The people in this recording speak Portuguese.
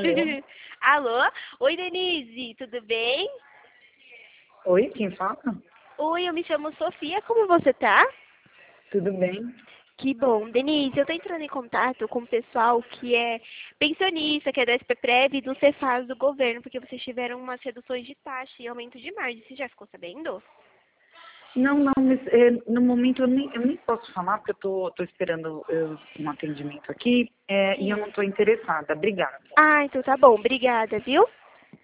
Alô? Alô? Oi, Denise, tudo bem? Oi, quem fala? Oi, eu me chamo Sofia, como você tá? Tudo bem? Que bom. Denise, eu tô entrando em contato com o pessoal que é pensionista, que é da SPPREV e do Cefaz do governo, porque vocês tiveram umas reduções de taxa e aumento de margem. Você já ficou sabendo? Não, não, mas no momento eu nem posso falar, porque eu tô esperando um atendimento aqui e eu não Sim. estou interessada. Obrigada. Ah, então tá bom. Obrigada, viu?